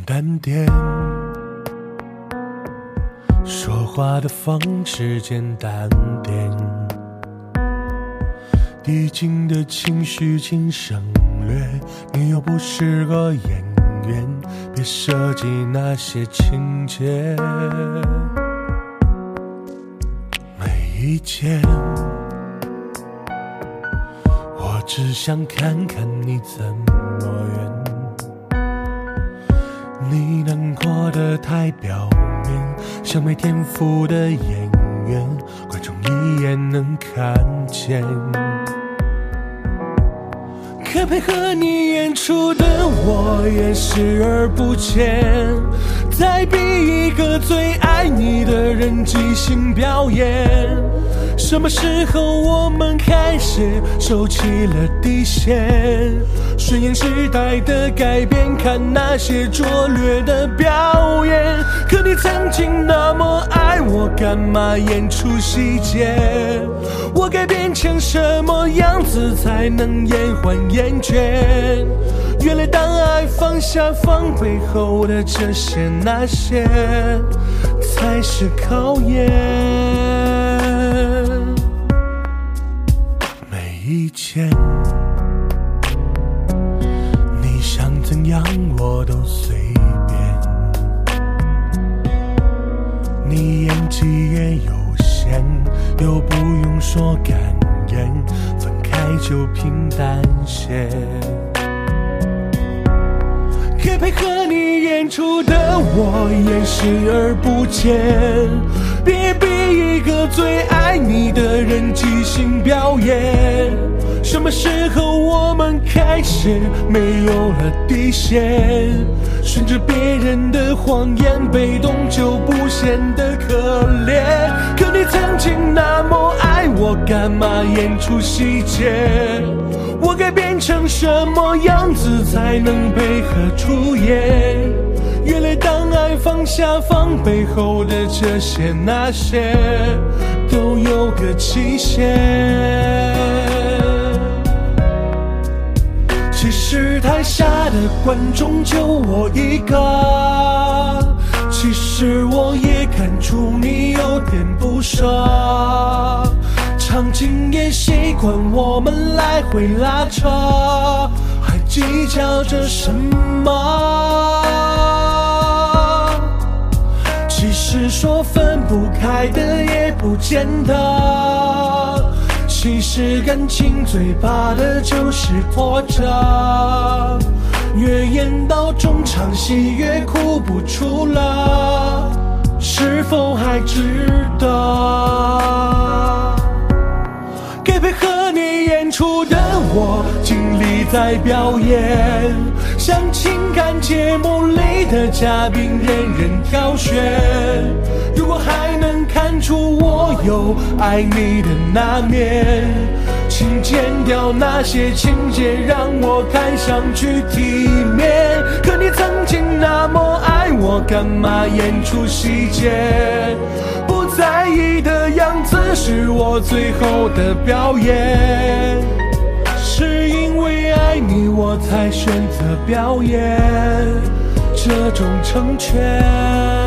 淡点，说话的方式简单点，递进的情绪请省略，你又不是个演员，别设计那些情节。没意见，我只想看看你怎么圆，你难过的太表面，像没天赋的演员，观众一眼能看见。可配合你演出的我也视而不见，再逼一个最爱你的人即兴表演。什么时候我们开始收起了底线，顺应时代的改变，看那些拙劣的表演。可你曾经那么爱我，干嘛演出细节？我该变成什么样子才能延缓厌倦？原来当爱放下放背后的这些那些才是考验。没意见，你想怎样我都随便，你演技也有限，又不用说感言，分开就平淡些。可配合你演出的我也视而不见，别逼一个最爱你的人即兴表演。什么时候我们开始没有了底线，顺着别人的谎言，被动就不显得可怜。可你曾经那么爱我，干嘛演出细节？我该变成什么样子才能配合出演？原来当爱放下放背后的这些那些都有个期限。其实台下的观众就我一个，其实我也看出你有点不舍，场景也习惯我们来回拉扯，还计较着什么？其实说分不开的也不见得，其实感情最怕的就是拖着，越演到中场戏越哭不出了，是否还值得？该配合你演出的我尽力在表演，像情感节目里的嘉宾任人挑选。如果还能看出我有爱你的那面，请剪掉那些情节，让我看上去体面。可你曾经那么爱我，干嘛演出细节？不在意的样子是我最后的表演，是因为爱你我才选择表演这种成全。